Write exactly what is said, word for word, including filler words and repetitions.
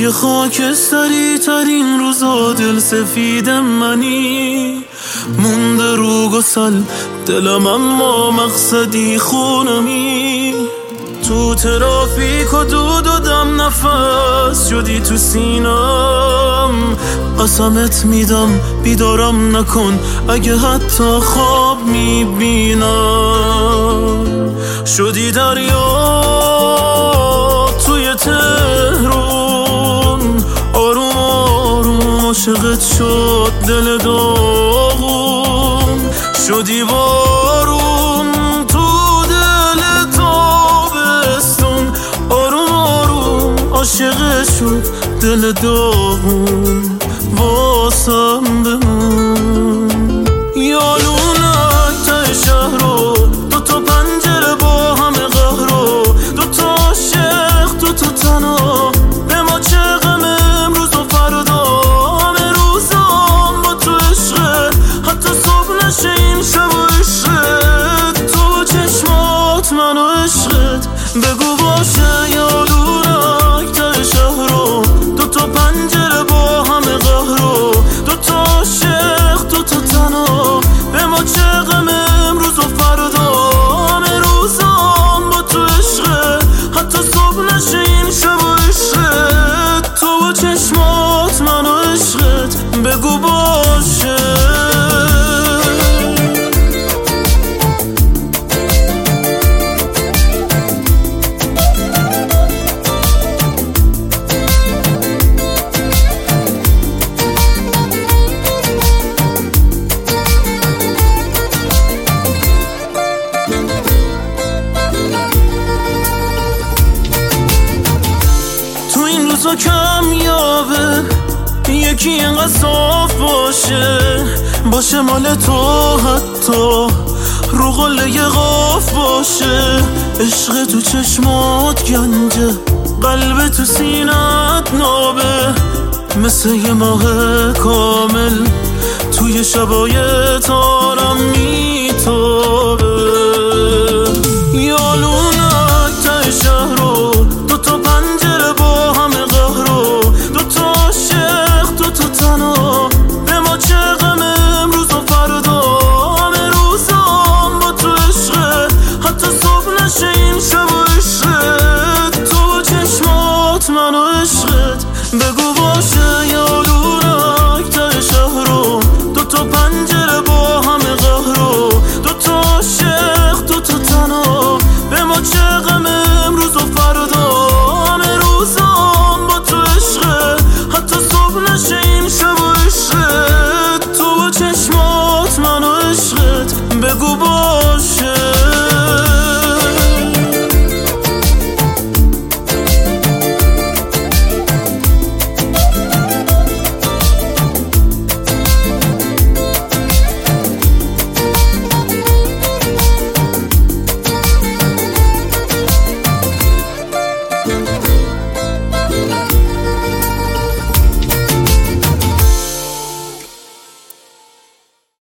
توی خاکستری ترین روزا دل سفید منی، مونده رو گسل دلم اما مقصدی خونمی. تو ترافیک و دود و دم نفس شدی تو سینم، قسمت میدم بیدارم نکن اگه حتی خواب میبینم. شدی دریا توی تهرون، آروم آروم عاشقت شد دل داغون. شدی بارون تو دل تابستون، آروم آروم عاشقت شد دل داغون. واسم بمون یالونک ته شهر رو، دو تا پنجره با همه قهر رو، دو تا عاشق دو تا تنها. به ما چه غم امروز و فردا، همه روزام با تو عشقه، حتی صبح نشه این شب و عشقت. تو چشمات من و عشقت بگو باشه. یالونک ته شهر رو، دو تا پنجره با همه قهر رو، دو تا عاشق دو تا تنها. به ما چه غم امروز و فردا، همه روزام با تو عشقه، حتی صبح نشه این شب و عشقت. تو چشمات من و عشقت بگو باشه. تو کمیابه یکی اینقدر صاف باشه، باشه مال تو، حتی رو قله قاف باشه. عشق تو چشمات گنجه، قلب تو سینت نابه، مثل یه ماه کامل توی شبای تارم میتابه. یالونک ته شهر رو، دو تا پنجره با همه قهر رو، دو تا عاشق دو تا تنها. به ما چه غم امروز و فردا، همه روزام با تو عشقه، حتی صبح نشه این شب و عشقت. تو چشمات من و عشقت بگو